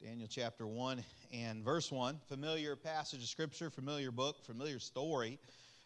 Daniel chapter 1 and verse 1. Familiar passage of Scripture, familiar book, familiar story.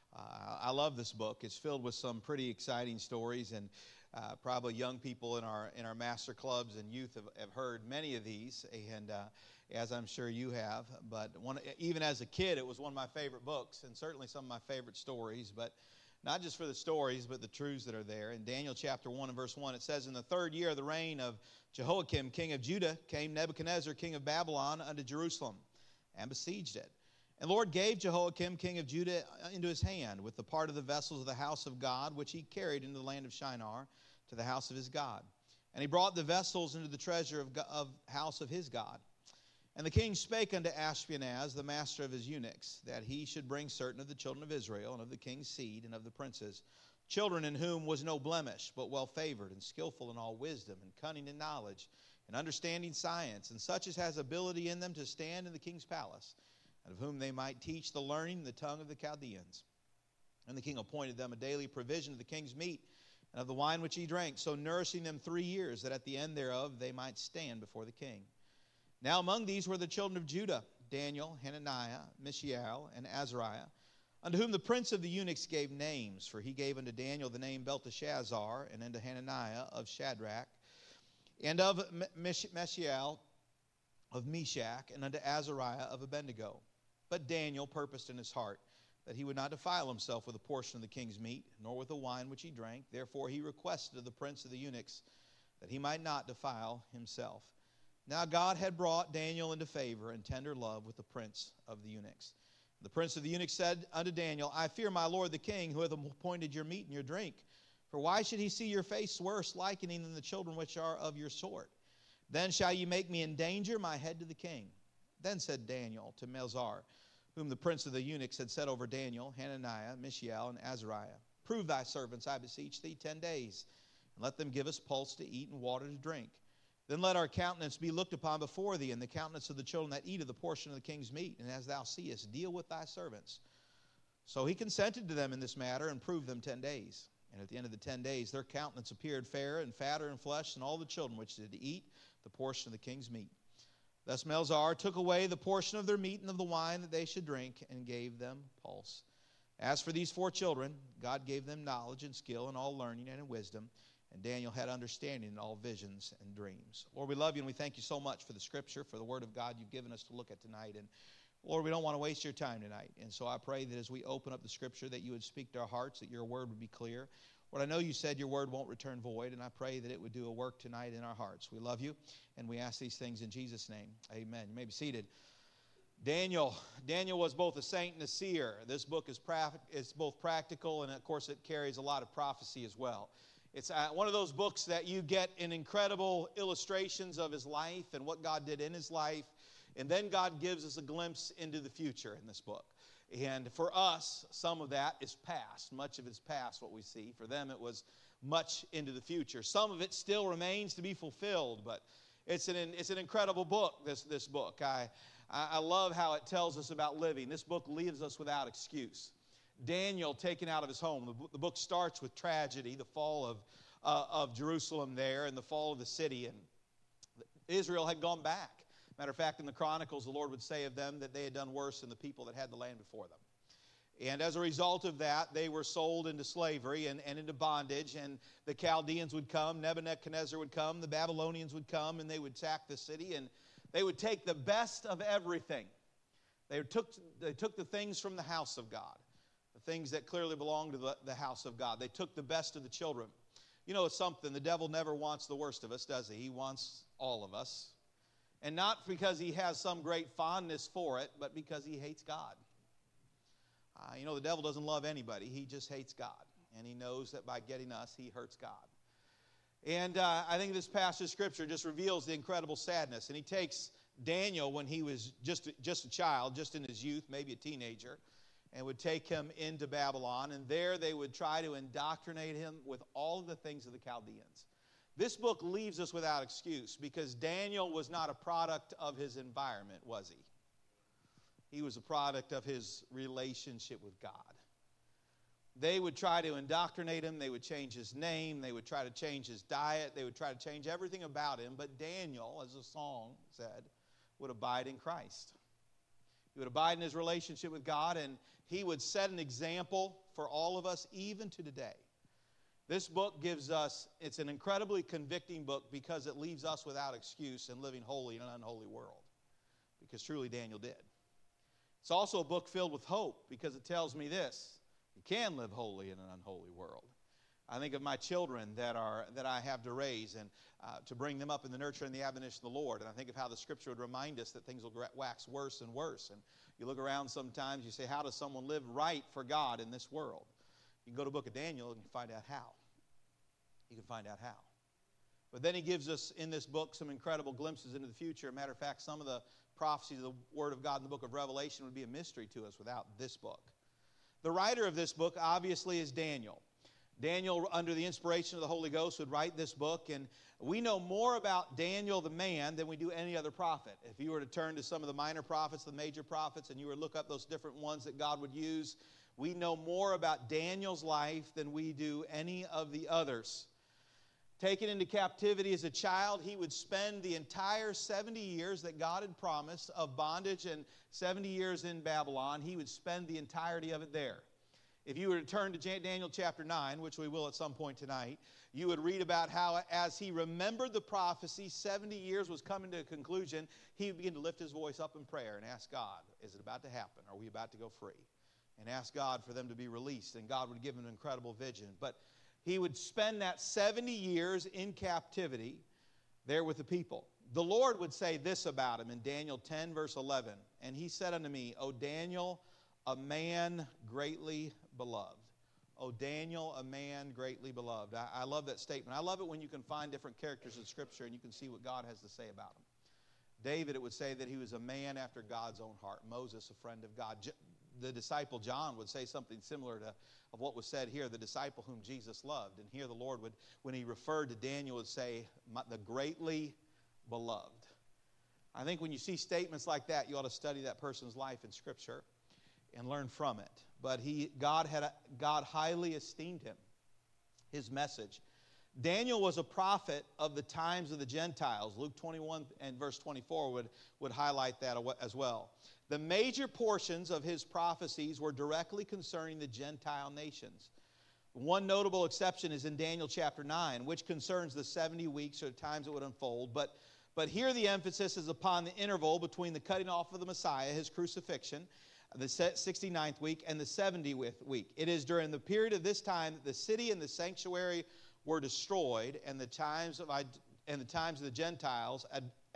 I love this book. It's filled with some pretty exciting stories, and probably young people in our master clubs and youth have heard many of these, and as I'm sure you have. But even as a kid, it was one of my favorite books, and certainly some of my favorite stories. But not just for the stories, but the truths that are there. In Daniel chapter 1 and verse 1, it says, "In the third year of the reign of Jehoiakim, king of Judah, came Nebuchadnezzar, king of Babylon, unto Jerusalem, and besieged it. And the Lord gave Jehoiakim, king of Judah, into his hand, with the part of the vessels of the house of God, which he carried into the land of Shinar, to the house of his God. And he brought the vessels into the treasure of house of his God. And the king spake unto Ashpenaz, the master of his eunuchs, that he should bring certain of the children of Israel, and of the king's seed, and of the princes, children in whom was no blemish, but well favored, and skillful in all wisdom, and cunning in knowledge, and understanding science, and such as has ability in them to stand in the king's palace, and of whom they might teach the learning and the tongue of the Chaldeans. And the king appointed them a daily provision of the king's meat, and of the wine which he drank, so nourishing them 3 years, that at the end thereof they might stand before the king. Now among these were the children of Judah, Daniel, Hananiah, Mishael, and Azariah, unto whom the prince of the eunuchs gave names. For he gave unto Daniel the name Belteshazzar, and unto Hananiah of Shadrach, and of Mishael of Meshach, and unto Azariah of Abednego. But Daniel purposed in his heart that he would not defile himself with a portion of the king's meat, nor with the wine which he drank. Therefore he requested of the prince of the eunuchs that he might not defile himself. Now God had brought Daniel into favor and tender love with the prince of the eunuchs. The prince of the eunuchs said unto Daniel, I fear my lord the king, who hath appointed your meat and your drink. For why should he see your face worse likening than the children which are of your sort? Then shall ye make me endanger my head to the king. Then said Daniel to Melzar, whom the prince of the eunuchs had set over Daniel, Hananiah, Mishael, and Azariah, Prove thy servants, I beseech thee, 10 days, and let them give us pulse to eat and water to drink. Then let our countenance be looked upon before thee, and the countenance of the children that eat of the portion of the king's meat. And as thou seest, deal with thy servants. So he consented to them in this matter, and proved them 10 days. And at the end of the 10 days, their countenance appeared fair and fatter in flesh than all the children which did eat the portion of the king's meat. Thus Melzar took away the portion of their meat and of the wine that they should drink, and gave them pulse. As for these 4 children, God gave them knowledge and skill in all learning and in wisdom. And Daniel had understanding in all visions and dreams. Lord, we love you, and we thank you so much for the Scripture, for the Word of God you've given us to look at tonight. And Lord, we don't want to waste your time tonight. And so I pray that as we open up the Scripture, that you would speak to our hearts, that your Word would be clear. Lord, I know you said your Word won't return void, and I pray that it would do a work tonight in our hearts. We love you, and we ask these things in Jesus' name. Amen. You may be seated. Daniel was both a saint and a seer. This book is both practical, and of course it carries a lot of prophecy as well. It's one of those books that you get in incredible illustrations of his life and what God did in his life. And then God gives us a glimpse into the future in this book. And for us, some of that is past. Much of it's past, what we see. For them, it was much into the future. Some of it still remains to be fulfilled. But it's an incredible book, this book. I love how it tells us about living. This book leaves us without excuse. Daniel taken out of his home. The book starts with tragedy, the fall of Jerusalem there, and the fall of the city. And Israel had gone back. Matter of fact, in the Chronicles, the Lord would say of them that they had done worse than the people that had the land before them. And as a result of that, they were sold into slavery and into bondage. And the Chaldeans would come, Nebuchadnezzar would come, the Babylonians would come, and they would sack the city. And they would take the best of everything. They took the things from the house of God. The things that clearly belong to the house of God. They took the best of the children. You know, it's something. The devil never wants the worst of us, does he? He wants all of us. And not because he has some great fondness for it, but because he hates God. The devil doesn't love anybody. He just hates God. And he knows that by getting us, he hurts God. And I think this passage of Scripture just reveals the incredible sadness. And he takes Daniel when he was just a child, just in his youth, maybe a teenager, and would take him into Babylon. And there they would try to indoctrinate him with all of the things of the Chaldeans. This book leaves us without excuse because Daniel was not a product of his environment, was he? He was a product of his relationship with God. They would try to indoctrinate him. They would change his name. They would try to change his diet. They would try to change everything about him. But Daniel, as the song said, would abide in Christ. He would abide in his relationship with God, and he would set an example for all of us, even to today. This book gives us, it's an incredibly convicting book because it leaves us without excuse in living holy in an unholy world. Because truly Daniel did. It's also a book filled with hope because it tells me this: you can live holy in an unholy world. I think of my children that I have to raise and to bring them up in the nurture and the admonition of the Lord. And I think of how the Scripture would remind us that things will wax worse and worse. And you look around sometimes, you say, how does someone live right for God in this world? You can go to the book of Daniel and you find out how. You can find out how. But then he gives us in this book some incredible glimpses into the future. As a matter of fact, some of the prophecies of the Word of God in the book of Revelation would be a mystery to us without this book. The writer of this book obviously is Daniel. Daniel, under the inspiration of the Holy Ghost, would write this book, and we know more about Daniel the man than we do any other prophet. If you were to turn to some of the minor prophets, the major prophets, and you were to look up those different ones that God would use, we know more about Daniel's life than we do any of the others. Taken into captivity as a child, he would spend the entire 70 years that God had promised of bondage and 70 years in Babylon. He would spend the entirety of it there. If you were to turn to Daniel chapter 9, which we will at some point tonight, you would read about how as he remembered the prophecy, 70 years was coming to a conclusion, he would begin to lift his voice up in prayer and ask God, is it about to happen? Are we about to go free? And ask God for them to be released, and God would give him an incredible vision. But he would spend that 70 years in captivity there with the people. The Lord would say this about him in Daniel 10, verse 11. And he said unto me, O Daniel, a man greatly beloved. O Daniel, a man greatly beloved. I love that statement. I love it when you can find different characters in Scripture and you can see what God has to say about them. David, it would say that he was a man after God's own heart. Moses, a friend of God. The disciple John would say something similar to of what was said here, the disciple whom Jesus loved. And here the Lord would, when he referred to Daniel, would say, the greatly beloved. I think when you see statements like that, you ought to study that person's life in Scripture and learn from it. But God highly esteemed him, his message. Daniel was a prophet of the times of the Gentiles. Luke 21 and verse 24 would highlight that as well. The major portions of his prophecies were directly concerning the Gentile nations. One notable exception is in Daniel chapter 9, which concerns the 70 weeks or times it would unfold. But here the emphasis is upon the interval between the cutting off of the Messiah, his crucifixion, the 69th week, and the 70th week. It is during the period of this time that the city and the sanctuary were destroyed, and the times of the Gentiles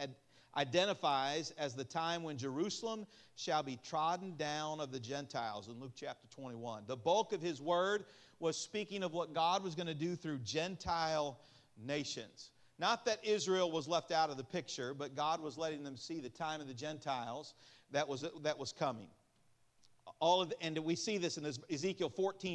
identifies as the time when Jerusalem shall be trodden down of the Gentiles in Luke chapter 21. The bulk of his word was speaking of what God was going to do through Gentile nations. Not that Israel was left out of the picture, but God was letting them see the time of the Gentiles that was coming. And we see this in Ezekiel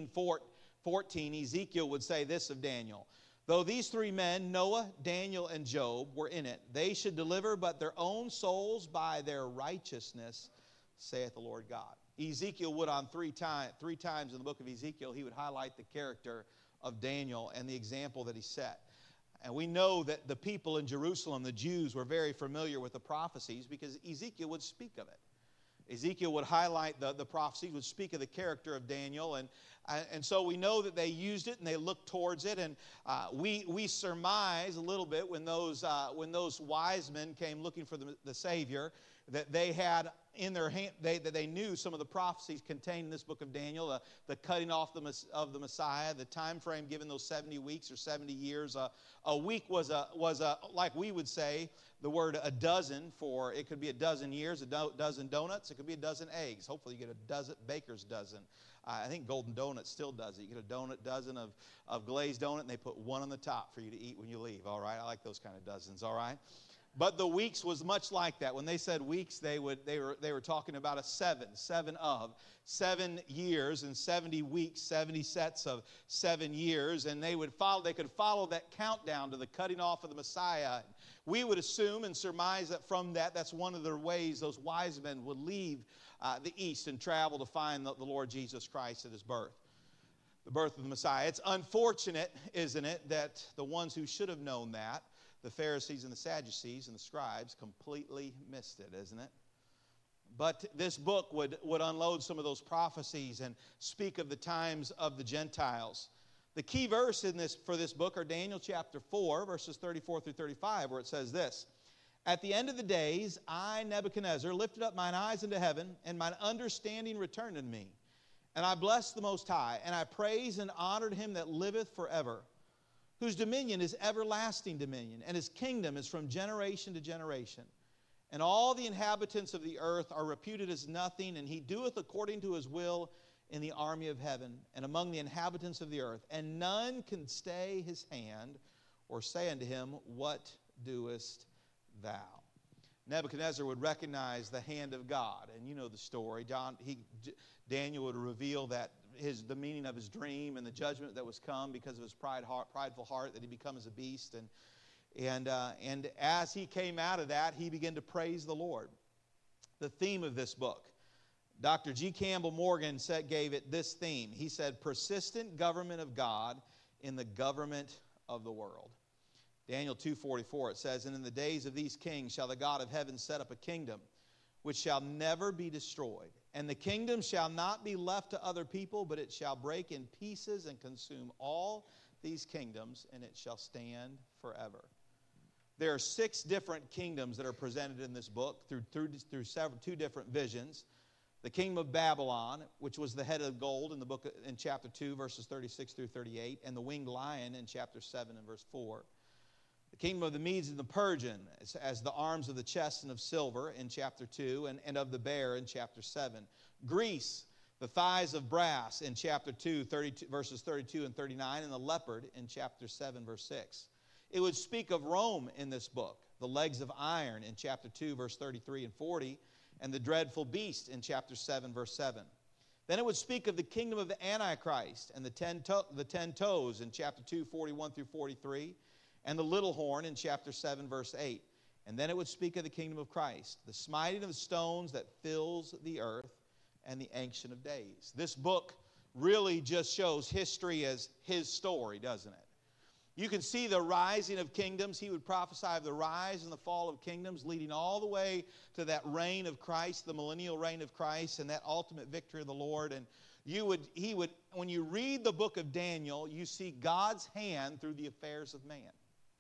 14:14. Ezekiel would say this of Daniel. Though these three men, Noah, Daniel, and Job, were in it, they should deliver but their own souls by their righteousness, saith the Lord God. Ezekiel would on three times in the book of Ezekiel, he would highlight the character of Daniel and the example that he set. And we know that the people in Jerusalem, the Jews, were very familiar with the prophecies because Ezekiel would speak of it. Ezekiel would highlight the prophecies, would speak of the character of Daniel, and so we know that they used it and they looked towards it, and we surmise a little bit when those wise men came looking for the Savior that they had in their hand, that they knew some of the prophecies contained in this book of Daniel, the cutting off of the Messiah, the time frame given those 70 weeks or 70 years. A week was like we would say the word a dozen for, it could be a dozen years, a dozen donuts, it could be a dozen eggs. Hopefully you get a dozen, baker's dozen. I think Golden Donut still does it. You get a dozen of glazed donut, and they put one on the top for you to eat when you leave, all right? I like those kind of dozens, all right? But the weeks was much like that. When they said weeks, they were talking about a 7 years and 70 weeks, 70 sets of 7 years, and they could follow that countdown to the cutting off of the Messiah. We would assume and surmise that from that's one of the ways those wise men would leave the east and travel to find the Lord Jesus Christ at his birth, the birth of the Messiah. It's unfortunate, isn't it, that the ones who should have known that, the Pharisees and the Sadducees and the scribes completely missed it, isn't it? But this book would unload some of those prophecies and speak of the times of the Gentiles. The key verse for this book are Daniel chapter 4, verses 34 through 35, where it says this: "At the end of the days, I, Nebuchadnezzar, lifted up mine eyes into heaven, and mine understanding returned unto me. And I blessed the Most High, and I praised and honored him that liveth forever, whose dominion is everlasting dominion, and his kingdom is from generation to generation. And all the inhabitants of the earth are reputed as nothing, and he doeth according to his will in the army of heaven, and among the inhabitants of the earth. And none can stay his hand, or say unto him, What doest thou?" Nebuchadnezzar would recognize the hand of God, and you know the story. Daniel would reveal that the meaning of his dream and the judgment that was come because of his prideful heart, that he become as a beast. And as he came out of that, he began to praise the Lord. The theme of this book, Dr. G. Campbell Morgan gave it this theme. He said, "Persistent government of God in the government of the world." Daniel 2:44, it says, "And in the days of these kings shall the God of heaven set up a kingdom which shall never be destroyed. And the kingdom shall not be left to other people, but it shall break in pieces and consume all these kingdoms, and it shall stand forever." There are 6 different kingdoms that are presented in this book through two different visions. The kingdom of Babylon, which was the head of gold in chapter 2, verses 36 through 38, and the winged lion in chapter 7 and verse 4. The kingdom of the Medes and the Persian as the arms of the chest and of silver in chapter 2, and of the bear in chapter 7. Greece, the thighs of brass in chapter 2, verses 32 and 39, and the leopard in chapter 7, verse 6. It would speak of Rome in this book, the legs of iron in chapter 2, verse 33 and 40, and the dreadful beast in chapter 7, verse 7. Then it would speak of the kingdom of the Antichrist and the 10 toes in chapter 2, 41 through 43, and the little horn in chapter 7, verse 8. And then it would speak of the kingdom of Christ, the smiting of the stones that fills the earth, and the Ancient of Days. This book really just shows history as his story, doesn't it? You can see the rising of kingdoms. He would prophesy of the rise and the fall of kingdoms, leading all the way to that reign of Christ, the millennial reign of Christ, and that ultimate victory of the Lord. And when you read the book of Daniel, you see God's hand through the affairs of man.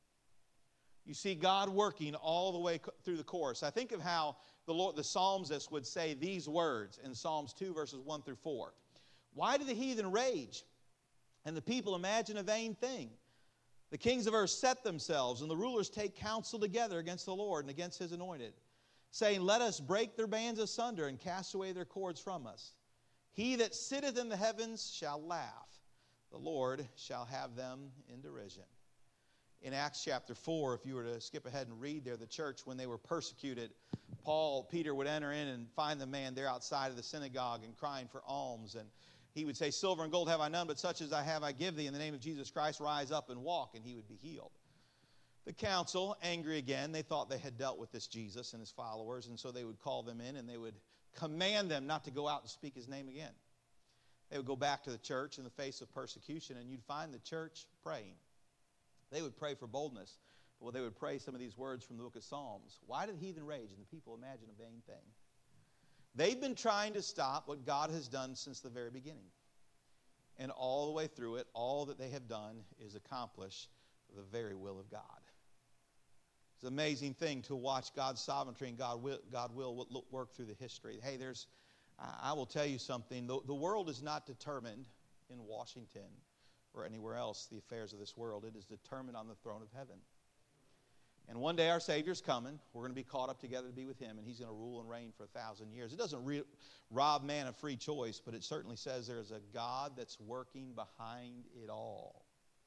You see God working all the way through the course. I think of how the psalmist would say these words in Psalms 2, verses 1 through 4. "Why do the heathen rage, and the people imagine a vain thing? The kings of earth set themselves, and the rulers take counsel together against the Lord and against his anointed, saying, Let us break their bands asunder and cast away their cords from us. He that sitteth in the heavens shall laugh. The Lord shall have them in derision." In Acts chapter 4, if you were to skip ahead and read there, the church, when they were persecuted, Peter would enter in and find the man there outside of the synagogue and crying for alms. And he would say, "Silver and gold have I none, but such as I have I give thee. In the name of Jesus Christ, rise up and walk," and he would be healed. The council, angry again, they thought they had dealt with this Jesus and his followers, and so they would call them in and they would command them not to go out and speak his name again. They would go back to the church in the face of persecution, and you'd find the church praying. They would pray for boldness, but they would pray some of these words from the book of Psalms. "Why did the heathen rage and the people imagine a vain thing?" They've been trying to stop what God has done since the very beginning. And all the way through it, all that they have done is accomplish the very will of God. It's an amazing thing to watch God's sovereignty and God will work through the history. Hey, I will tell you something. The world is not determined in Washington or anywhere else, the affairs of this world. It is determined on the throne of heaven. And one day our Savior's coming. We're going to be caught up together to be with him, and he's going to rule and reign for 1,000 years. It doesn't rob man of free choice, but it certainly says there's a God that's working behind it all.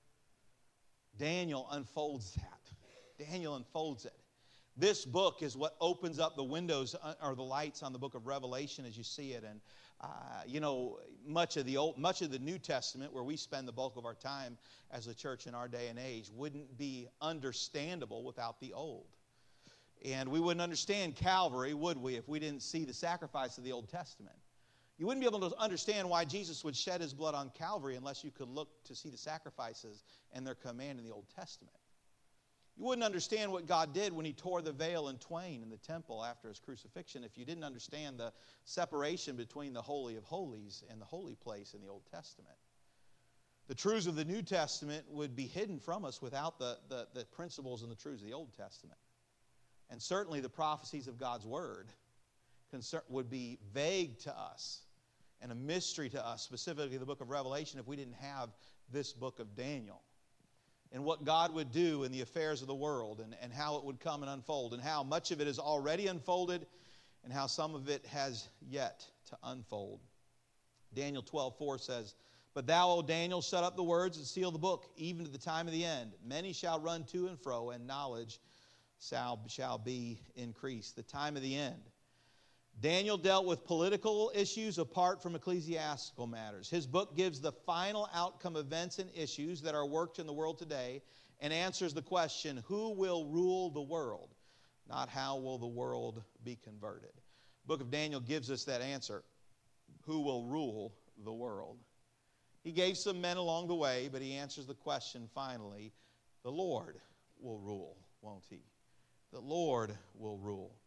Daniel unfolds that. Daniel unfolds it. This book is what opens up the windows or the lights on the book of Revelation as you see it. And much of the New Testament, where we spend the bulk of our time as a church in our day and age, wouldn't be understandable without the Old. And we wouldn't understand Calvary, would we, if we didn't see the sacrifice of the Old Testament? You wouldn't be able to understand why Jesus would shed his blood on Calvary unless you could look to see the sacrifices and their command in the Old Testament. You wouldn't understand what God did when he tore the veil in twain in the temple after his crucifixion if you didn't understand the separation between the Holy of Holies and the holy place in the Old Testament. The truths of the New Testament would be hidden from us without the principles and the truths of the Old Testament. And certainly the prophecies of God's Word would be vague to us and a mystery to us, specifically the book of Revelation, if we didn't have this book of Daniel. And what God would do in the affairs of the world and how it would come and unfold, and how much of it is already unfolded and how some of it has yet to unfold. Daniel 12:4 says, "But thou, O Daniel, shut up the words and seal the book, even to the time of the end. Many shall run to and fro, and knowledge shall be increased." The time of the end. Daniel dealt with political issues apart from ecclesiastical matters. His book gives the final outcome events and issues that are worked in the world today and answers the question, who will rule the world? Not how will the world be converted. The book of Daniel gives us that answer. Who will rule the world? He gave some men along the way, but he answers the question finally. The Lord will rule, won't he? The Lord will rule.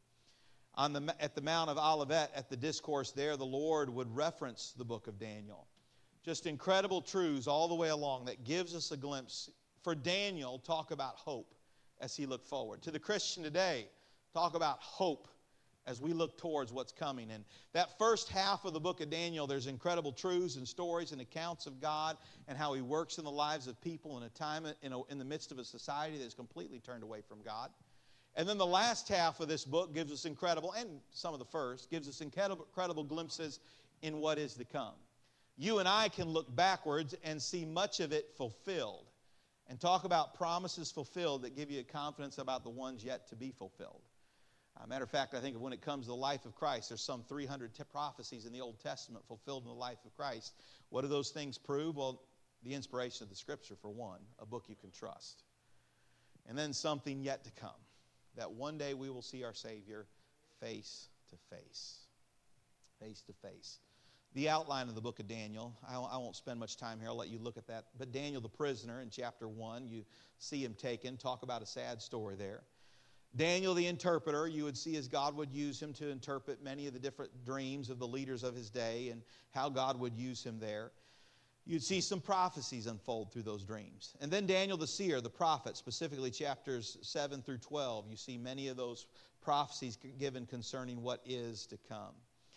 At the Mount of Olivet, at the discourse there, the Lord would reference the book of Daniel. Just incredible truths all the way along that gives us a glimpse. For Daniel, talk about hope as he looked forward. To the Christian today, talk about hope as we look towards what's coming. And that first half of the book of Daniel, there's incredible truths and stories and accounts of God and how he works in the lives of people in a time, in the midst of a society that's completely turned away from God. And then the last half of this book gives us incredible, and some of the first, gives us incredible glimpses in what is to come. You and I can look backwards and see much of it fulfilled and talk about promises fulfilled that give you a confidence about the ones yet to be fulfilled. Matter of fact, I think when it comes to the life of Christ, there's some 300 prophecies in the Old Testament fulfilled in the life of Christ. What do those things prove? Well, the inspiration of the Scripture, for one, a book you can trust. And then something yet to come. That one day we will see our Savior face to face. Face to face. The outline of the book of Daniel, I won't spend much time here. I'll let you look at that. But Daniel the prisoner in chapter 1, you see him taken. Talk about a sad story there. Daniel the interpreter, you would see as God would use him to interpret many of the different dreams of the leaders of his day and how God would use him there. You'd see some prophecies unfold through those dreams. And then Daniel the seer, the prophet, specifically chapters 7 through 12, you see many of those prophecies given concerning what is to come.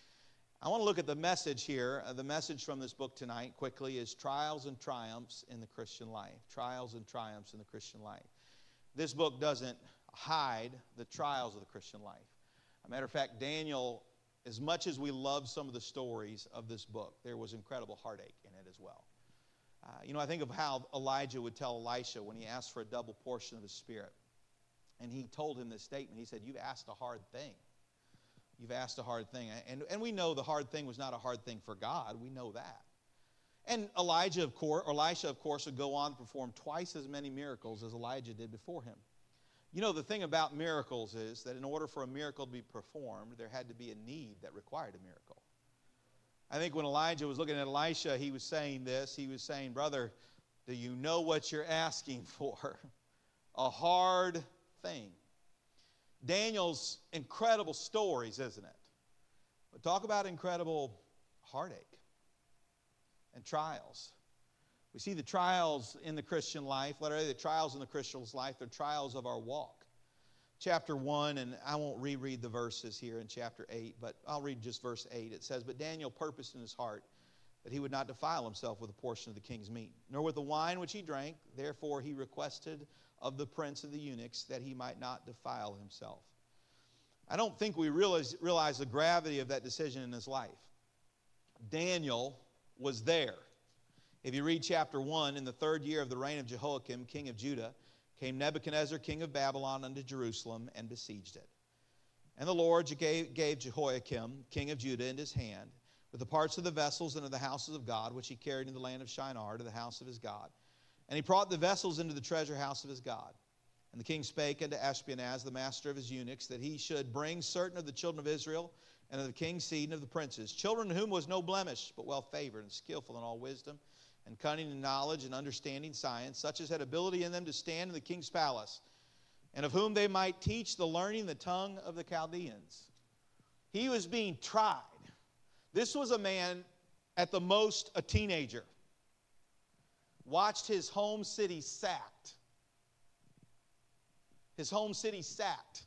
I want to look at the message here. The message from this book tonight, quickly, is trials and triumphs in the Christian life. Trials and triumphs in the Christian life. This book doesn't hide the trials of the Christian life. As a matter of fact, Daniel, as much as we love some of the stories of this book, there was incredible heartache in it as well. I think of how Elijah would tell Elisha when he asked for a double portion of his spirit. And he told him this statement. He said, "You've asked a hard thing. You've asked a hard thing." And we know the hard thing was not a hard thing for God. We know that. And Elisha, of course, would go on to perform twice as many miracles as Elijah did before him. The thing about miracles is that in order for a miracle to be performed, there had to be a need that required a miracle. I think when Elijah was looking at Elisha, he was saying this. He was saying, "Brother, do you know what you're asking for? A hard thing." Daniel's incredible stories, isn't it? But talk about incredible heartache and trials. We see the trials in the Christian life, literally the trials in the Christian's life, they're trials of our walk. Chapter 1, and I won't reread the verses here in chapter 8, but I'll read just verse 8. It says, "But Daniel purposed in his heart that he would not defile himself with a portion of the king's meat, nor with the wine which he drank. Therefore he requested of the prince of the eunuchs that he might not defile himself." I don't think we realize the gravity of that decision in his life. Daniel was there. If you read chapter 1, in the 3rd year of the reign of Jehoiakim, king of Judah, came Nebuchadnezzar, king of Babylon, unto Jerusalem, and besieged it. And the Lord gave Jehoiakim, king of Judah, into his hand, with the parts of the vessels and of the houses of God, which he carried in the land of Shinar to the house of his God. And he brought the vessels into the treasure house of his God. And the king spake unto Ashpenaz, the master of his eunuchs, that he should bring certain of the children of Israel, and of the king's seed, and of the princes, children in whom was no blemish, but well favored, and skillful in all wisdom, and cunning in knowledge, and understanding science, such as had ability in them to stand in the king's palace. and of whom they might teach the learning the tongue of the Chaldeans. He was being tried. This was a man, at the most, a teenager. Watched his home city sacked. His home city sacked.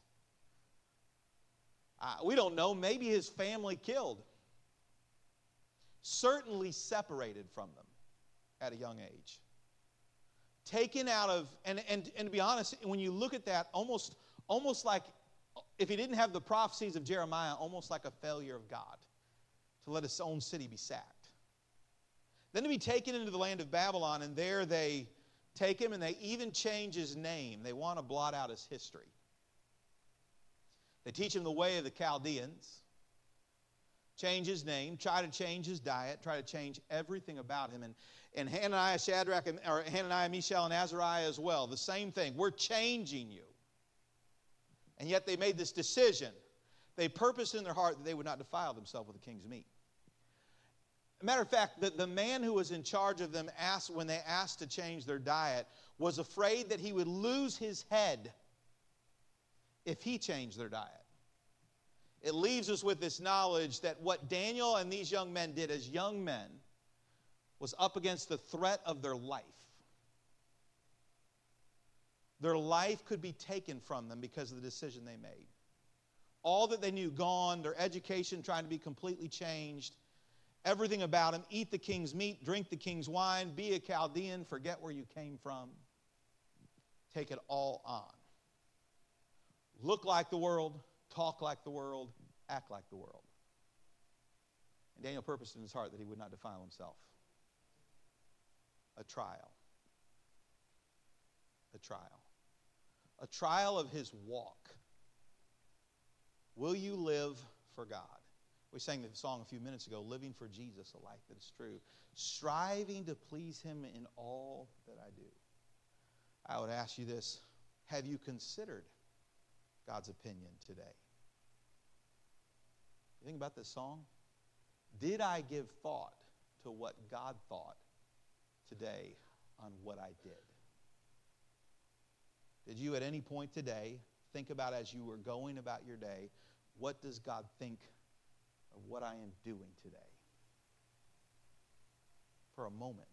We don't know, maybe his family killed. Certainly separated from them at a young age. Taken out of, and to be honest, when you look at that, almost like, if he didn't have the prophecies of Jeremiah, almost like a failure of God to let his own city be sacked. Then to be taken into the land of Babylon, and there they take him and they even change his name. They want to blot out his history. They teach him the way of the Chaldeans, change his name, try to change his diet, try to change everything about him. And Hananiah, Hananiah, Mishael, and Azariah as well, the same thing. We're changing you. And yet they made this decision. They purposed in their heart that they would not defile themselves with the king's meat. Matter of fact, the man who was in charge of them, when they asked to change their diet, was afraid that he would lose his head if he changed their diet. It leaves us with this knowledge that what Daniel and these young men did as young men was up against the threat of their life. Their life could be taken from them because of the decision they made. All that they knew gone, their education trying to be completely changed, everything about them, eat the king's meat, drink the king's wine, be a Chaldean, forget where you came from. Take it all on. Look like the world, talk like the world, act like the world. And Daniel purposed in his heart that he would not defile himself. A trial. A trial. A trial of his walk. Will you live for God? We sang the song a few minutes ago, living for Jesus, a life that is true. Striving to please him in all that I do. I would ask you this. Have you considered God's opinion today? You think about this song? Did I give thought to what God thought today on what I did? Did you at any point today think about, as you were going about your day, what does God think of what I am doing today? For a moment.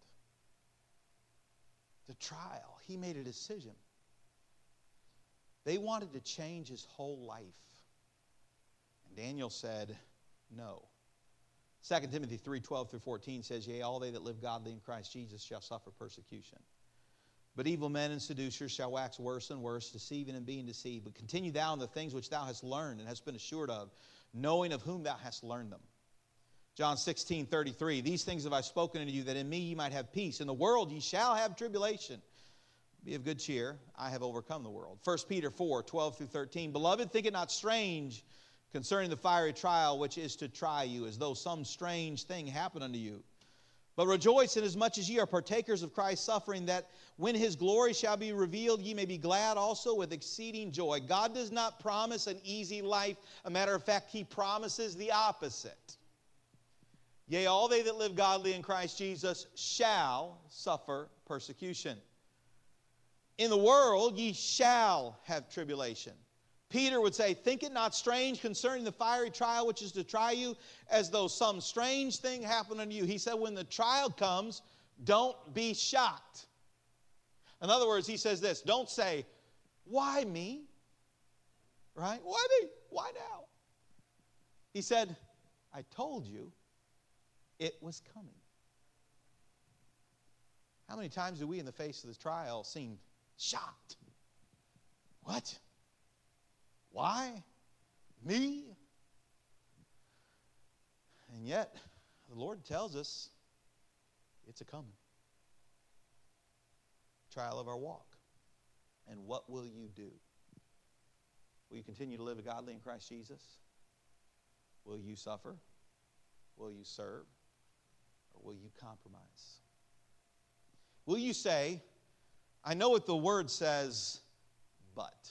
The trial. He made a decision. They wanted to change his whole life. And Daniel said, no. 2 Timothy 3:12-14 says, yea, all they that live godly in Christ Jesus shall suffer persecution. But evil men and seducers shall wax worse and worse, deceiving and being deceived. But continue thou in the things which thou hast learned and hast been assured of, knowing of whom thou hast learned them. John 16:33, these things have I spoken unto you, that in me ye might have peace. In the world ye shall have tribulation. Be of good cheer, I have overcome the world. 1 Peter 4:12-13, beloved, think it not strange concerning the fiery trial which is to try you, as though some strange thing happened unto you. But rejoice inasmuch as ye are partakers of Christ's suffering, that when his glory shall be revealed, ye may be glad also with exceeding joy. God does not promise an easy life. A matter of fact, he promises the opposite. Yea, all they that live godly in Christ Jesus shall suffer persecution. In the world ye shall have tribulation. Peter would say, think it not strange concerning the fiery trial which is to try you, as though some strange thing happened unto you. He said, when the trial comes, don't be shocked. In other words, he says this, don't say, why me? Right? Why me? Why now? He said, I told you it was coming. How many times do we in the face of this trial seem shocked? What? Why? Me? And yet, the Lord tells us it's a coming. Trial of our walk. And what will you do? Will you continue to live godly in Christ Jesus? Will you suffer? Will you serve? Or will you compromise? Will you say, I know what the word says, but.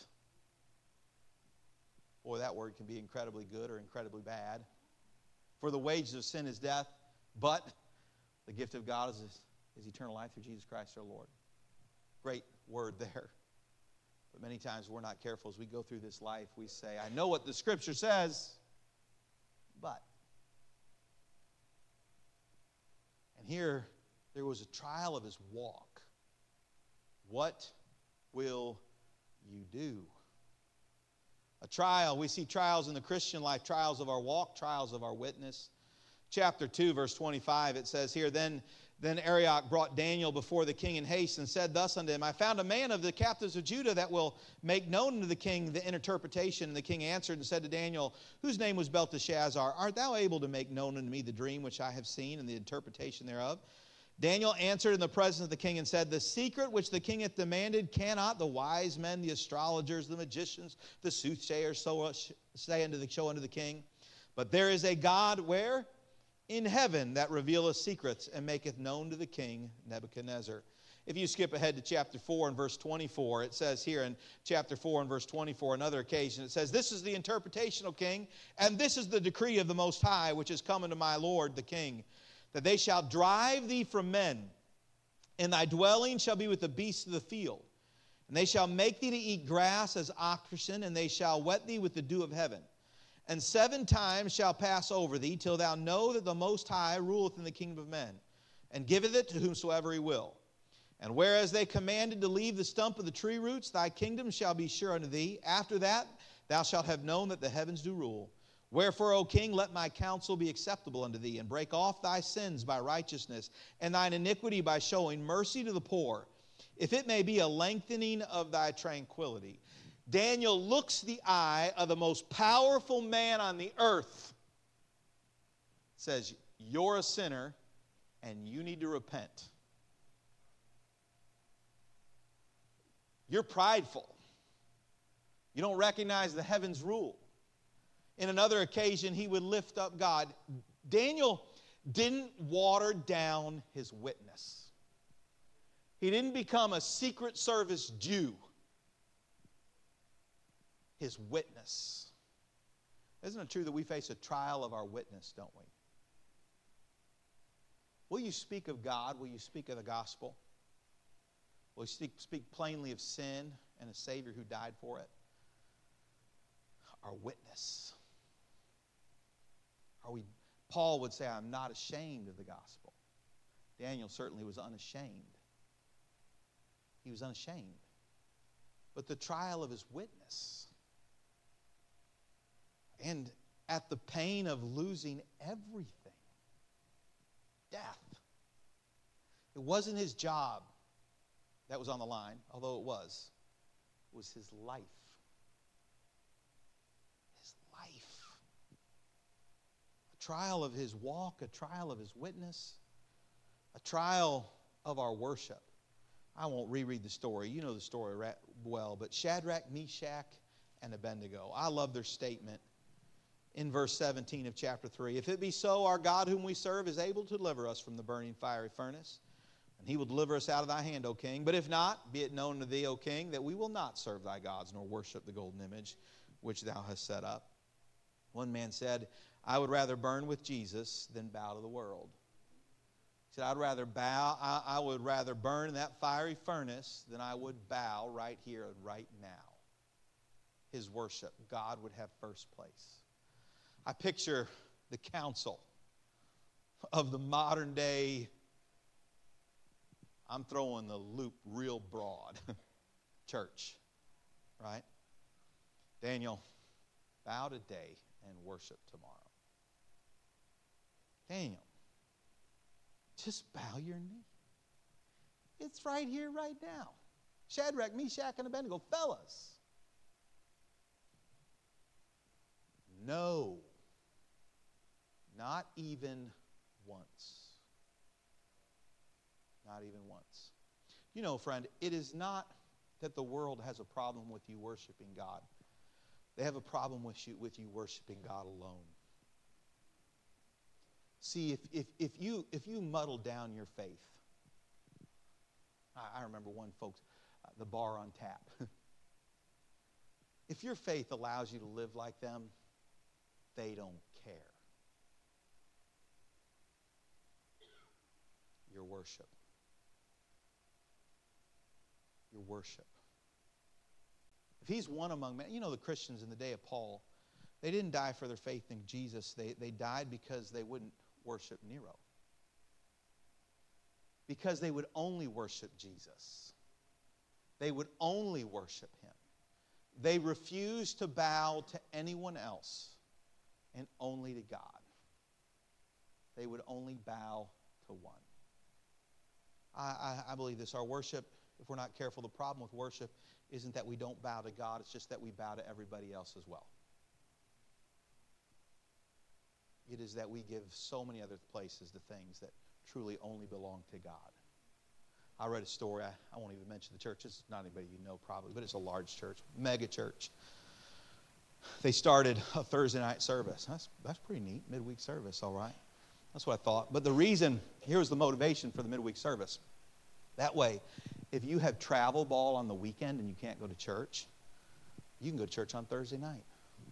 Boy, that word can be incredibly good or incredibly bad. For the wages of sin is death, but the gift of God is eternal life through Jesus Christ our Lord. Great word there. But many times we're not careful as we go through this life. We say, I know what the Scripture says, but. And here, there was a trial of his walk. What will you do? A trial. We see trials in the Christian life, trials of our walk, trials of our witness. Chapter 2, verse 25, it says here, Then Arioch brought Daniel before the king in haste and said thus unto him, I found a man of the captives of Judah that will make known unto the king the interpretation. And the king answered and said to Daniel, whose name was Belteshazzar, art thou able to make known unto me the dream which I have seen and the interpretation thereof? Daniel answered in the presence of the king and said, the secret which the king hath demanded cannot the wise men, the astrologers, the magicians, the soothsayers say show unto the king. But there is a God where? In heaven, that revealeth secrets and maketh known to the king Nebuchadnezzar. If you skip ahead to chapter 4 and verse 24, it says here in chapter 4 and verse 24, another occasion, it says, this is the interpretation, O king, and this is the decree of the Most High, which is come unto my lord the king, that they shall drive thee from men, and thy dwelling shall be with the beasts of the field. And they shall make thee to eat grass as oxen, and they shall wet thee with the dew of heaven. And 7 times shall pass over thee, till thou know that the Most High ruleth in the kingdom of men, and giveth it to whomsoever he will. And whereas they commanded to leave the stump of the tree roots, thy kingdom shall be sure unto thee. After that thou shalt have known that the heavens do rule. Wherefore, O king, let my counsel be acceptable unto thee, and break off thy sins by righteousness, and thine iniquity by showing mercy to the poor, if it may be a lengthening of thy tranquility. Daniel looks the eye of the most powerful man on the earth, says, you're a sinner, and you need to repent. You're prideful. You don't recognize the heavens rule. In another occasion, he would lift up God. Daniel didn't water down his witness. He didn't become a Secret Service Jew. His witness. Isn't it true that we face a trial of our witness, don't we? Will you speak of God? Will you speak of the gospel? Will you speak plainly of sin and a Savior who died for it? Our witness. Paul would say, I'm not ashamed of the gospel. Daniel certainly was unashamed. He was unashamed. But the trial of his witness, and at the pain of losing everything, death. It wasn't his job that was on the line, although it was. It was his life. His life. A trial of his walk, a trial of his witness, a trial of our worship. I won't reread the story. You know the story well, but Shadrach, Meshach, and Abednego. I love their statement in verse 17 of chapter 3. If it be so, our God whom we serve is able to deliver us from the burning fiery furnace, and he will deliver us out of thy hand, O king. But if not, be it known to thee, O king, that we will not serve thy gods, nor worship the golden image which thou hast set up. One man said, I would rather burn with Jesus than bow to the world. He said, I would rather burn in that fiery furnace than I would bow right here and right now. His worship, God would have first place. I picture the council of the modern day, I'm throwing the loop real broad, church, right? Daniel, bow today and worship tomorrow. Daniel, just bow your knee. It's right here, right now. Shadrach, Meshach, and Abednego, fellas. No. Not even once. Not even once. You know, friend, it is not that the world has a problem with you worshiping God. They have a problem with you worshiping God alone. See, if you muddle down your faith, I remember one, folks, the bar on tap. If your faith allows you to live like them, they don't care. Your worship. Your worship. If he's one among men, the Christians in the day of Paul, they didn't die for their faith in Jesus. They died because they wouldn't worship Nero. Because they would only worship Jesus. They would only worship him. They refused to bow to anyone else and only to God. They would only bow to one. I believe this. Our worship, if we're not careful, the problem with worship isn't that we don't bow to God. It's just that we bow to everybody else as well. It is that we give so many other places the things that truly only belong to God. I read a story. I won't even mention the church. It's not anybody you know probably, but it's a large church, mega church. They started a Thursday night service. That's pretty neat, midweek service, all right. That's what I thought. But the reason, here's the motivation for the midweek service. That way, if you have travel ball on the weekend and you can't go to church, you can go to church on Thursday night.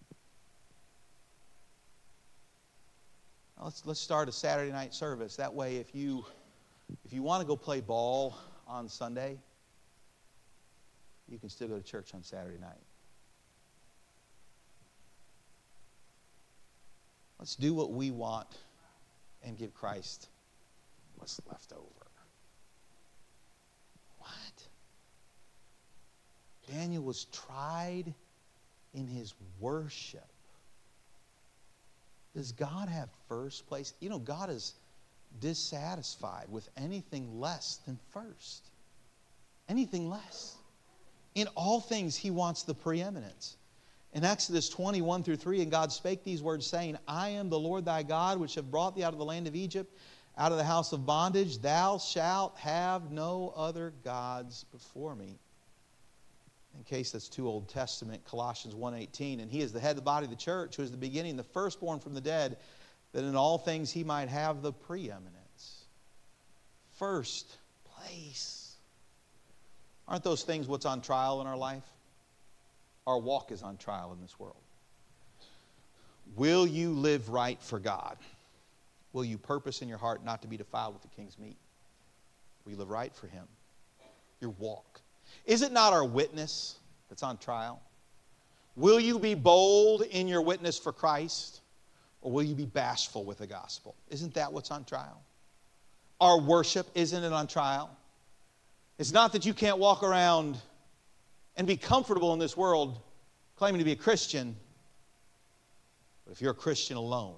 Let's start a Saturday night service. That way, if you want to go play ball on Sunday, you can still go to church on Saturday night. Let's do what we want and give Christ what's left over. What? Daniel was tried in his worship. Does God have first place? God is dissatisfied with anything less than first. Anything less. In all things, he wants the preeminence. In Exodus 21 through 3, and God spake these words, saying, I am the Lord thy God, which have brought thee out of the land of Egypt, out of the house of bondage. Thou shalt have no other gods before me. In case that's too Old Testament, Colossians 1:18, and he is the head of the body of the church, who is the beginning, the firstborn from the dead, that in all things he might have the preeminence. First place. Aren't those things what's on trial in our life? Our walk is on trial in this world. Will you live right for God? Will you purpose in your heart not to be defiled with the king's meat? Will you live right for him? Your walk. Is it not our witness that's on trial? Will you be bold in your witness for Christ? Or will you be bashful with the gospel? Isn't that what's on trial? Our worship, isn't it on trial? It's not that you can't walk around and be comfortable in this world claiming to be a Christian, but if you're a Christian alone,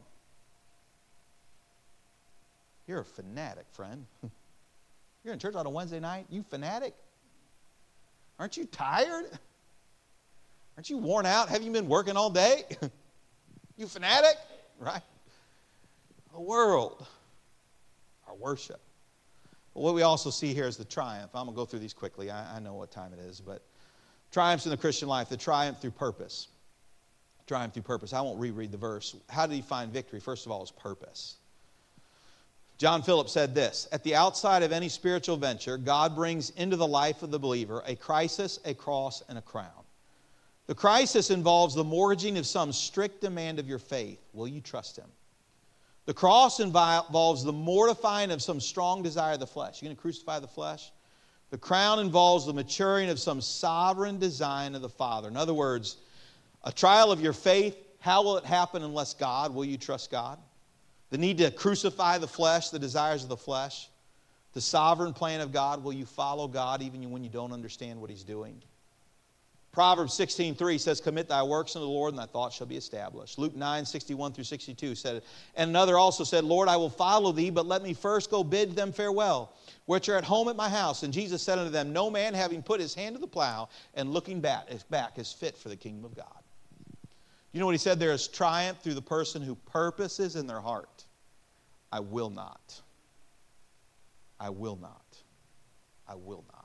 you're a fanatic, friend. You're in church on a Wednesday night, you fanatic? Aren't you tired? Aren't you worn out? Haven't you been working all day? You fanatic? Right? The world, our worship. But what we also see here is the triumph. I'm going to go through these quickly. I know what time it is, but triumphs in the Christian life, the triumph through purpose. Triumph through purpose. I won't reread the verse. How did he find victory? First of all, his purpose. John Phillips said this, at the outside of any spiritual venture, God brings into the life of the believer a crisis, a cross, and a crown. The crisis involves the mortgaging of some strict demand of your faith. Will you trust him? The cross involves the mortifying of some strong desire of the flesh. You're going to crucify the flesh? The crown involves the maturing of some sovereign design of the Father. In other words, a trial of your faith, how will it happen unless God? Will you trust God? The need to crucify the flesh, the desires of the flesh. The sovereign plan of God, will you follow God even when you don't understand what he's doing? Proverbs 16:3 says, commit thy works unto the Lord, and thy thoughts shall be established. Luke 9:61 through 62 said, and another also said, Lord, I will follow thee, but let me first go bid them farewell, which are at home at my house. And Jesus said unto them, no man having put his hand to the plow and looking back is fit for the kingdom of God. You know what he said? There is triumph through the person who purposes in their heart, I will not. I will not. I will not.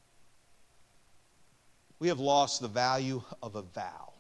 We have lost the value of a vow.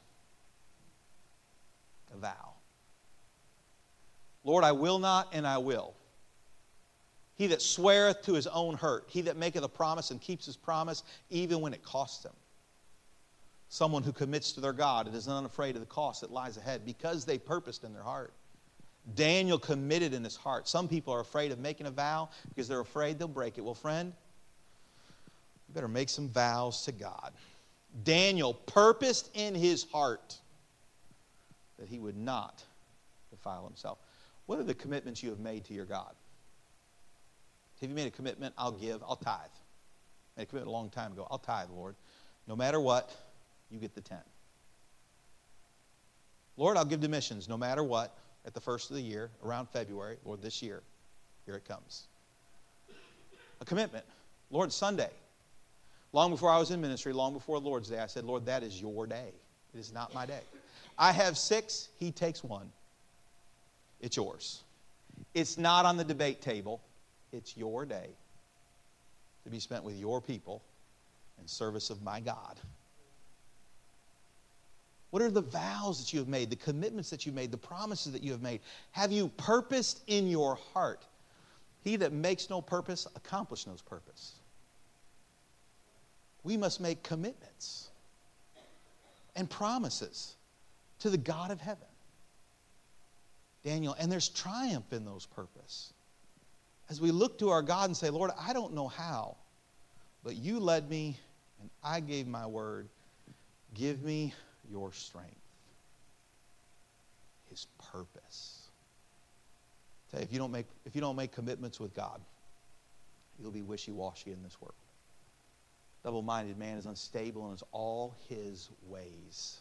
A vow. Lord, I will not, and I will. He that sweareth to his own hurt, he that maketh a promise and keeps his promise, even when it costs him. Someone who commits to their God and is unafraid of the cost that lies ahead because they purposed in their heart. Daniel committed in his heart. Some people are afraid of making a vow because they're afraid they'll break it. Well, friend, you better make some vows to God. Daniel purposed in his heart that he would not defile himself. What are the commitments you have made to your God? Have you made a commitment? I'll give, I'll tithe. I made a commitment a long time ago. I'll tithe, Lord. No matter what, you get the 10. Lord, I'll give to missions no matter what at the first of the year, around February, Lord, this year. Here it comes. A commitment. Lord, Sunday. Long before I was in ministry, long before the Lord's Day, I said, Lord, that is your day. It is not my day. I have 6, he takes 1. It's yours. It's not on the debate table. It's your day to be spent with your people in service of my God. What are the vows that you have made, the commitments that you made, the promises that you have made? Have you purposed in your heart? He that makes no purpose, accomplish no purpose. We must make commitments and promises to the God of heaven. Daniel, and there's triumph in those purposes. As we look to our God and say, Lord, I don't know how, but you led me and I gave my word. Give me your strength. His purpose. Tell you, if you don't make commitments with God, you'll be wishy-washy in this world. Double-minded man is unstable in all his ways.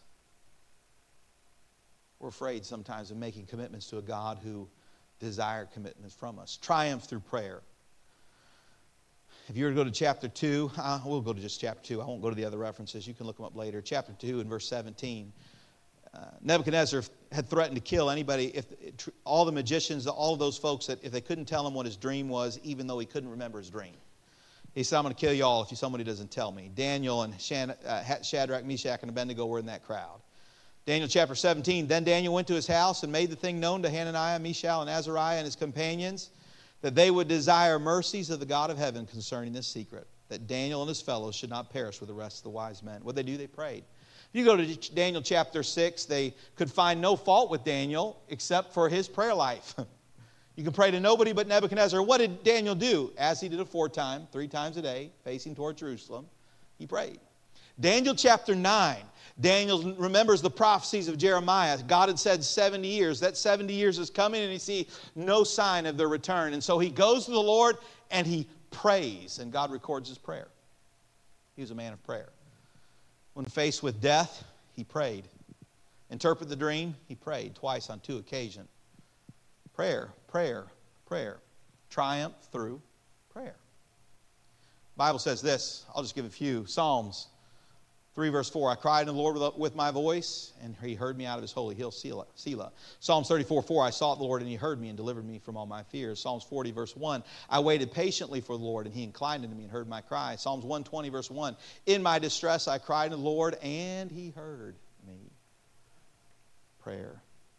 We're afraid sometimes of making commitments to a God who desires commitments from us. Triumph through prayer. If you were to go to chapter 2, we'll go to just chapter 2. I won't go to the other references. You can look them up later. Chapter 2 and verse 17. Nebuchadnezzar had threatened to kill anybody, all the magicians, all of those folks, that if they couldn't tell him what his dream was, even though he couldn't remember his dream. He said, I'm going to kill you all if somebody doesn't tell me. Daniel and Shadrach, Meshach, and Abednego were in that crowd. Daniel chapter 17, then Daniel went to his house and made the thing known to Hananiah, Mishael, and Azariah and his companions, that they would desire mercies of the God of heaven concerning this secret, that Daniel and his fellows should not perish with the rest of the wise men. What did they do? They prayed. If you go to Daniel chapter 6, they could find no fault with Daniel except for his prayer life. You can pray to nobody but Nebuchadnezzar. What did Daniel do? As he did aforetime, 3 times a day, facing toward Jerusalem, he prayed. Daniel chapter 9, Daniel remembers the prophecies of Jeremiah. God had said 70 years. That 70 years is coming, and he sees no sign of their return. And so he goes to the Lord, and he prays, and God records his prayer. He was a man of prayer. When faced with death, he prayed. Interpret the dream, he prayed twice on 2 occasions. Prayer, prayer, prayer. Triumph through prayer. The Bible says this. I'll just give a few. Psalms 3 verse 4. I cried to the Lord with my voice, and he heard me out of his holy hill, Selah. Psalms 34, 4. I sought the Lord, and he heard me and delivered me from all my fears. Psalms 40 verse 1. I waited patiently for the Lord, and he inclined unto me and heard my cry. Psalms 120 verse 1. In my distress I cried to the Lord, and he heard me. Prayer.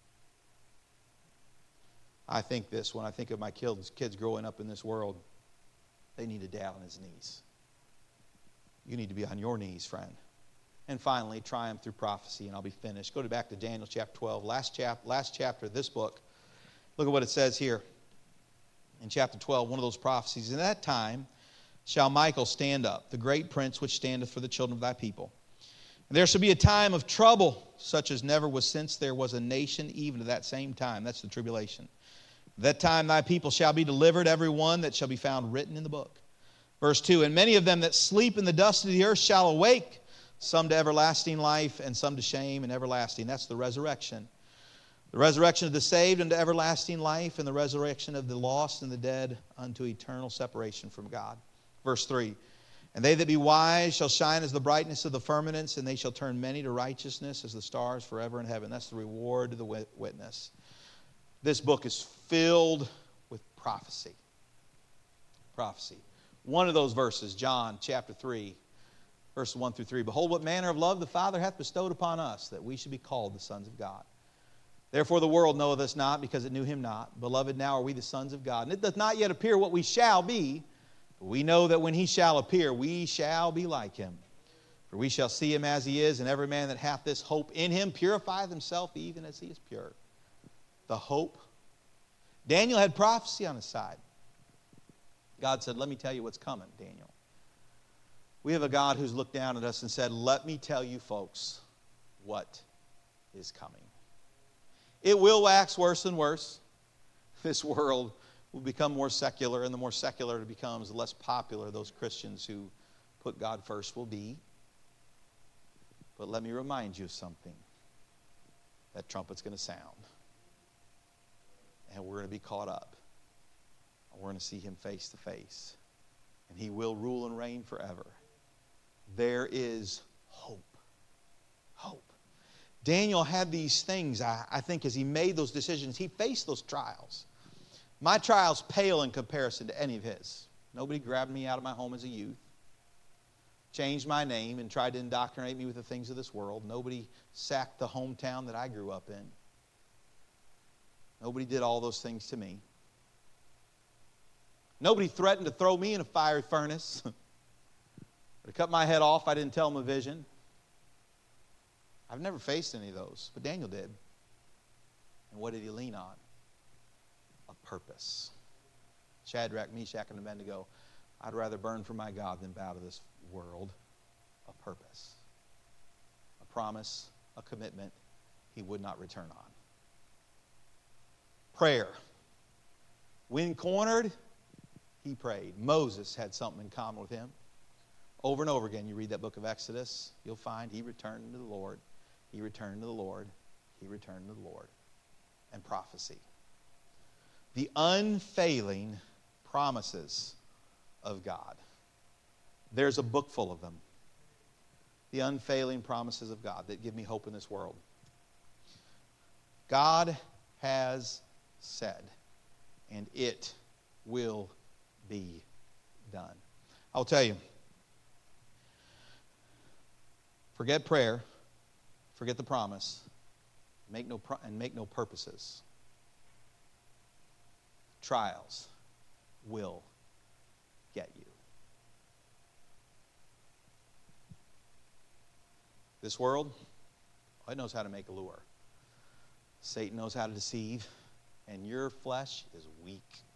I think this when I think of my kids growing up in this world. They need a dad on his knees. You need to be on your knees, friend. And finally, triumph through prophecy, and I'll be finished. Go back to Daniel chapter 12, last chapter of this book. Look at what it says here in chapter 12, one of those prophecies. In that time shall Michael stand up, the great prince which standeth for the children of thy people. And there shall be a time of trouble, such as never was since there was a nation, even to that same time. That's the tribulation. That time thy people shall be delivered, every one that shall be found written in the book. Verse 2, and many of them that sleep in the dust of the earth shall awake, some to everlasting life, and some to shame and everlasting. That's the resurrection. The resurrection of the saved unto everlasting life, and the resurrection of the lost and the dead unto eternal separation from God. Verse 3, and they that be wise shall shine as the brightness of the firmaments, and they shall turn many to righteousness as the stars forever in heaven. That's the reward of the witness. This book is filled with prophecy. Prophecy. One of those verses, John chapter 3, verses 1 through 3. Behold, what manner of love the Father hath bestowed upon us, that we should be called the sons of God. Therefore the world knoweth us not, because it knew him not. Beloved, now are we the sons of God. And it doth not yet appear what we shall be, but we know that when he shall appear, we shall be like him. For we shall see him as he is, and every man that hath this hope in him purifieth himself even as he is pure. The hope. Daniel had prophecy on his side. God said, let me tell you what's coming, Daniel. We have a God who's looked down at us and said, let me tell you folks what is coming. It will wax worse and worse. This world will become more secular, and the more secular it becomes, the less popular those Christians who put God first will be. But let me remind you of something. That trumpet's going to sound. And we're going to be caught up. We're going to see him face to face. And he will rule and reign forever. There is hope. Hope. Daniel had these things, I think, as he made those decisions. He faced those trials. My trials pale in comparison to any of his. Nobody grabbed me out of my home as a youth, changed my name, and tried to indoctrinate me with the things of this world. Nobody sacked the hometown that I grew up in. Nobody did all those things to me. Nobody threatened to throw me in a fiery furnace. To cut my head off, I didn't tell them a vision. I've never faced any of those, but Daniel did. And what did he lean on? A purpose. Shadrach, Meshach, and Abednego, I'd rather burn for my God than bow to this world. A purpose. A promise, a commitment he would not return on. Prayer. When cornered, he prayed. Moses had something in common with him. Over and over again, you read that book of Exodus, you'll find he returned to the Lord. He returned to the Lord. He returned to the Lord. And prophecy. The unfailing promises of God. There's a book full of them. The unfailing promises of God that give me hope in this world. God has said, and it will be done. I'll tell you, forget prayer, forget the promise, make no purposes. Trials will get you. This world, it knows how to make a lure. Satan knows how to deceive, and your flesh is weak.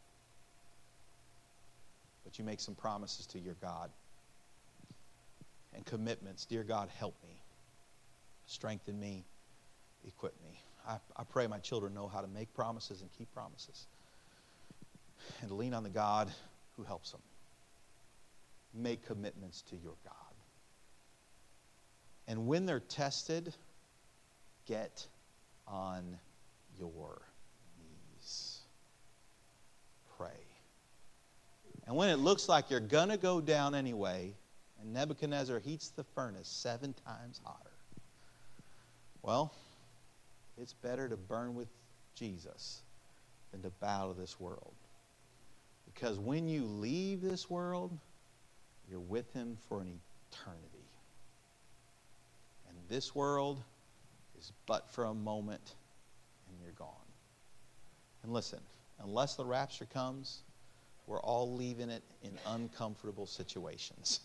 But you make some promises to your God and commitments. Dear God, help me. Strengthen me. Equip me. I pray my children know how to make promises and keep promises. And to lean on the God who helps them. Make commitments to your God. And when they're tested, get on your knees. Pray. And when it looks like you're going to go down anyway, and Nebuchadnezzar heats the furnace 7 times hotter, well, it's better to burn with Jesus than to bow to this world. Because when you leave this world, you're with him for an eternity. And this world is but for a moment, and you're gone. And listen, unless the rapture comes, we're all leaving it in uncomfortable situations.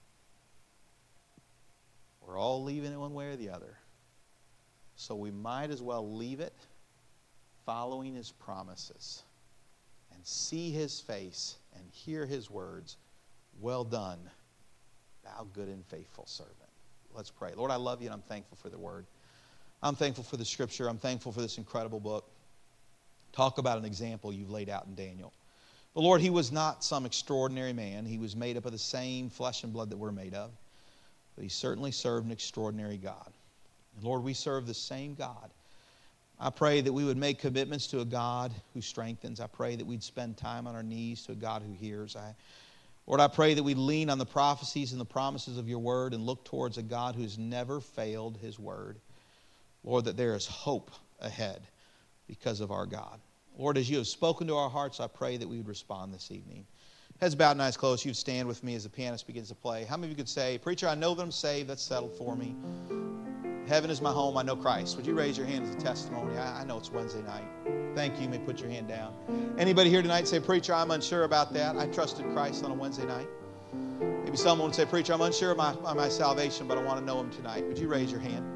We're all leaving it one way or the other. So we might as well leave it following his promises and see his face and hear his words. Well done, thou good and faithful servant. Let's pray. Lord, I love you and I'm thankful for the word. I'm thankful for the scripture. I'm thankful for this incredible book. Talk about an example you've laid out in Daniel. But Lord, he was not some extraordinary man. He was made up of the same flesh and blood that we're made of. But he certainly served an extraordinary God. And Lord, we serve the same God. I pray that we would make commitments to a God who strengthens. I pray that we'd spend time on our knees to a God who hears. Lord, I pray that we lean on the prophecies and the promises of your word and look towards a God who's never failed his word. Lord, that there is hope ahead because of our God. Lord, as you have spoken to our hearts, I pray that we would respond this evening. Heads bowed and eyes closed. You'd stand with me as the pianist begins to play. How many of you could say, Preacher, I know that I'm saved. That's settled for me. Heaven is my home. I know Christ. Would you raise your hand as a testimony? I know it's Wednesday night. Thank you. You may put your hand down. Anybody here tonight say, Preacher, I'm unsure about that. I trusted Christ on a Wednesday night. Maybe someone would say, Preacher, I'm unsure of my salvation, but I want to know him tonight. Would you raise your hand?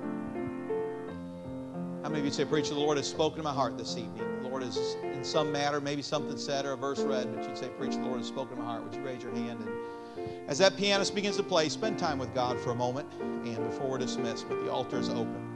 How many of you say, Preacher, the Lord has spoken to my heart this evening? The Lord is in some matter, maybe something said or a verse read, but you'd say, Preacher, the Lord has spoken to my heart. Would you raise your hand? As that pianist begins to play, spend time with God for a moment, and before we're dismissed, but the altar is open.